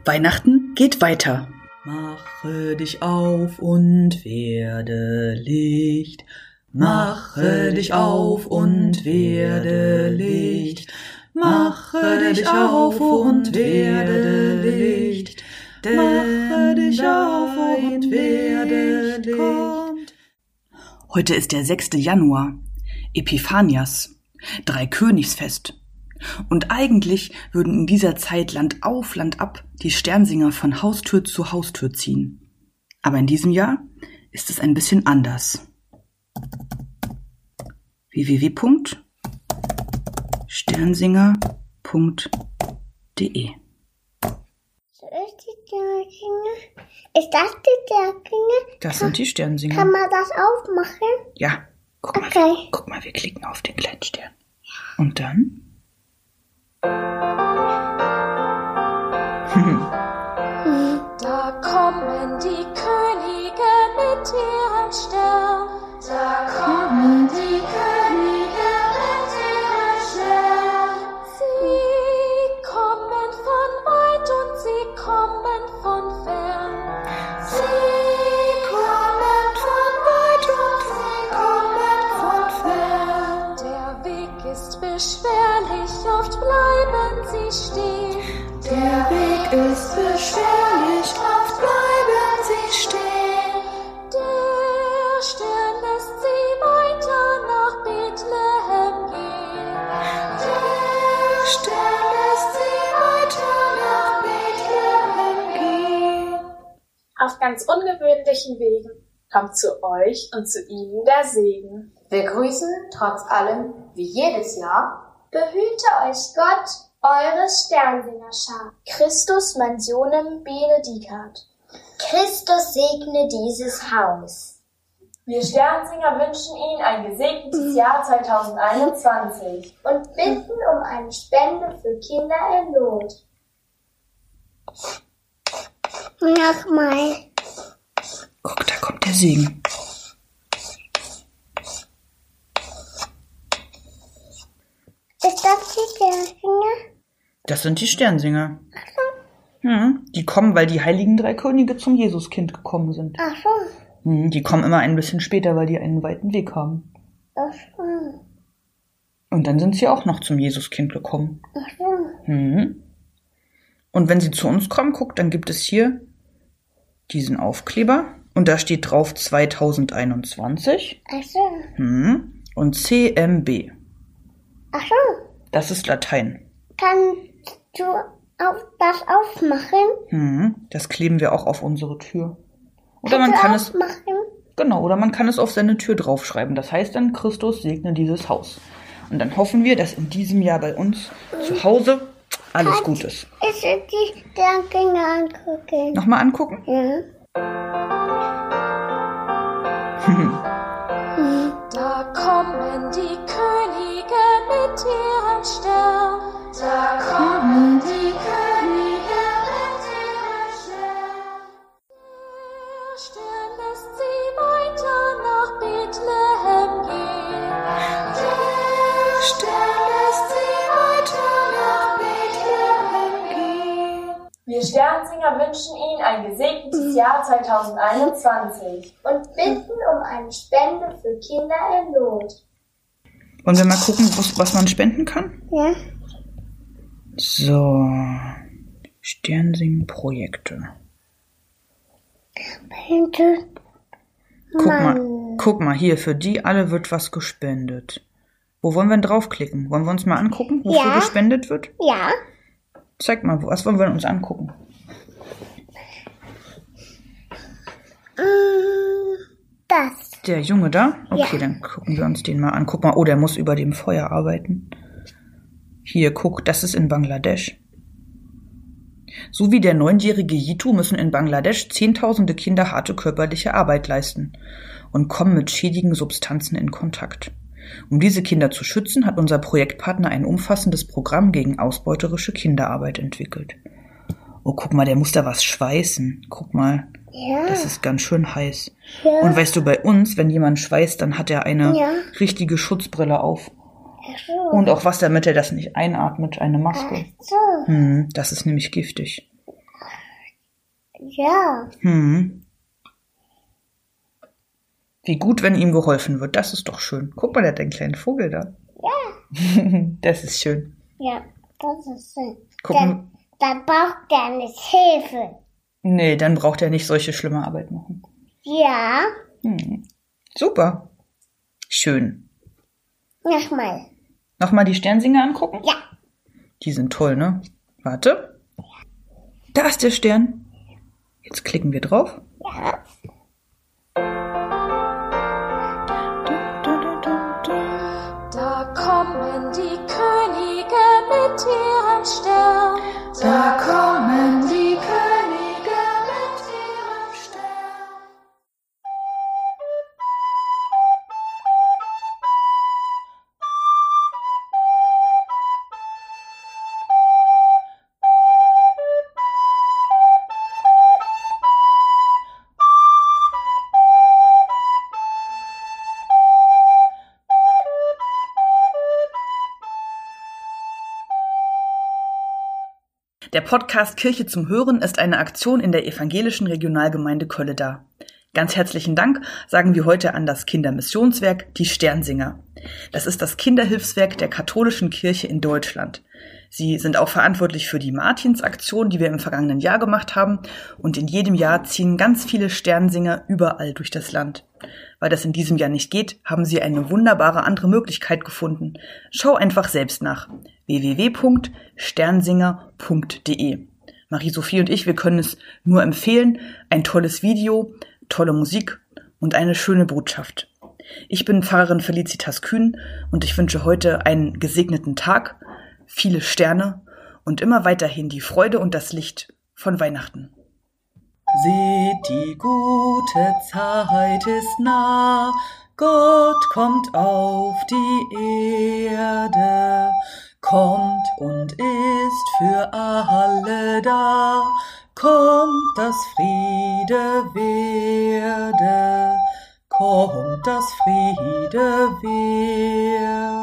Weihnachten geht weiter. Mache dich auf und werde Licht. Mache dich auf und werde Licht. Mache dich auf und werde Licht. Mache dich auf und werde Licht. Heute ist der 6. Januar, Epiphanias, Dreikönigsfest. Und eigentlich würden in dieser Zeit Land auf, Land ab die Sternsinger von Haustür zu Haustür ziehen. Aber in diesem Jahr ist es ein bisschen anders. www.sternsinger.de Ist das die Sternsinger? Das sind die Sternsinger. Kann man das aufmachen? Ja, guck mal, Okay. wir klicken auf den kleinen Stern. Und dann? Da kommen die Könige mit ihrem Stern. Da kommen die Könige mit ihrem Stern. Sie kommen von weit und sie kommen von fern. Sie kommen von weit und sie kommen von fern. Der Weg ist beschwerlich, oft bleiben sie stehen. Der Weg ist beschwerlich, oft bleiben sie stehen. Der Stern lässt sie weiter nach Bethlehem gehen. Der Stern lässt sie weiter nach Bethlehem gehen. Auf ganz ungewöhnlichen Wegen kommt zu euch und zu ihnen der Segen. Wir grüßen trotz allem, wie jedes Jahr, Behüte euch Gott, eure Sternsingerschar. Christus Mansionem benedicat. Christus segne dieses Haus. Wir Sternsinger wünschen Ihnen ein gesegnetes Jahr 2021 Und bitten um eine Spende für Kinder in Not. Nochmal. Guck, da kommt der Segen. Ist das die Sternsinger? Das sind die Sternsinger. Die kommen, weil die heiligen drei Könige zum Jesuskind gekommen sind. Ach so. Die kommen immer ein bisschen später, weil die einen weiten Weg haben. Ach so. Und dann sind sie auch noch zum Jesuskind gekommen. Ach so. Und wenn sie zu uns kommen, guckt, dann gibt es hier diesen Aufkleber. Und da steht drauf 2021. Ach so. Und CMB. Ach so. Das ist Latein. Kannst du das aufmachen? Das kleben wir auch auf unsere Tür. Oder man kann es, aufmachen? genau, oder man kann es auf seine Tür draufschreiben. Das heißt dann, Christus segne dieses Haus. Und dann hoffen wir, dass in diesem Jahr bei uns zu Hause alles gut ist. Ich will die Sternsinger angucken. Nochmal angucken? Ja. Da kommen die Könige mit ihrem Stern. Da kommen die Könige mit ihrem Stern. Der Stern lässt sie weiter nach Bethlehem gehen. Der Stern lässt sie weiter nach Bethlehem gehen. Wir Sternsinger wünschen Ihnen ein gesegnetes Jahr 2021 Und bitten um eine Spende für Kinder in Not. Wollen wir mal gucken, was man spenden kann? Ja. So. Sternsingen-Projekte. Bitte. Guck mal, hier, für die alle wird was gespendet. Wo wollen wir denn draufklicken? Wollen wir uns mal angucken, wofür Ja. gespendet wird? Ja. Zeig mal, was wollen wir uns angucken? Das. Der Junge da? Okay, Ja. dann gucken wir uns den mal an. Guck mal, oh, der muss über dem Feuer arbeiten. Hier, guck, das ist in Bangladesch. So wie der 9-jährige Jitu müssen in Bangladesch Zehntausende Kinder harte körperliche Arbeit leisten und kommen mit schädigen Substanzen in Kontakt. Um diese Kinder zu schützen, hat unser Projektpartner ein umfassendes Programm gegen ausbeuterische Kinderarbeit entwickelt. Oh, guck mal, der muss da was schweißen. Guck mal, Ja. das ist ganz schön heiß. Ja. Und weißt du, bei uns, wenn jemand schweißt, dann hat er eine Ja. richtige Schutzbrille auf. Ach so. Und auch was, damit er das nicht einatmet, eine Maske. Ach so. Das ist nämlich giftig. Ja. Wie gut, wenn ihm geholfen wird. Das ist doch schön. Guck mal, der hat einen kleinen Vogel da. Ja. Das ist schön. Ja, das ist schön. Gucken. Dann braucht er nicht Hilfe. Nee, dann braucht er nicht solche schlimme Arbeit machen. Ja. Super. Schön. Nochmal. Nochmal die Sternsinger angucken? Ja. Die sind toll, ne? Warte. Da ist der Stern. Jetzt klicken wir drauf. Ja. Da kommen die Könige mit ihrem Stern. Da kommen die Könige mit ihrem Stern. Der Podcast Kirche zum Hören ist eine Aktion in der evangelischen Regionalgemeinde Kölleda. Ganz herzlichen Dank sagen wir heute an das Kindermissionswerk Die Sternsinger. Das ist das Kinderhilfswerk der katholischen Kirche in Deutschland. Sie sind auch verantwortlich für die Martinsaktion, die wir im vergangenen Jahr gemacht haben. Und in jedem Jahr ziehen ganz viele Sternsinger überall durch das Land. Weil das in diesem Jahr nicht geht, haben sie eine wunderbare andere Möglichkeit gefunden. Schau einfach selbst nach. www.sternsinger.de. Marie-Sophie und ich, wir können es nur empfehlen. Ein tolles Video, tolle Musik und eine schöne Botschaft. Ich bin Pfarrerin Felicitas Kühn und ich wünsche heute einen gesegneten Tag, viele Sterne und immer weiterhin die Freude und das Licht von Weihnachten. Seht, die gute Zeit ist nah, Gott kommt auf die Erde, kommt und ist für alle da, kommt, dass Friede werde, kommt, dass Friede werde.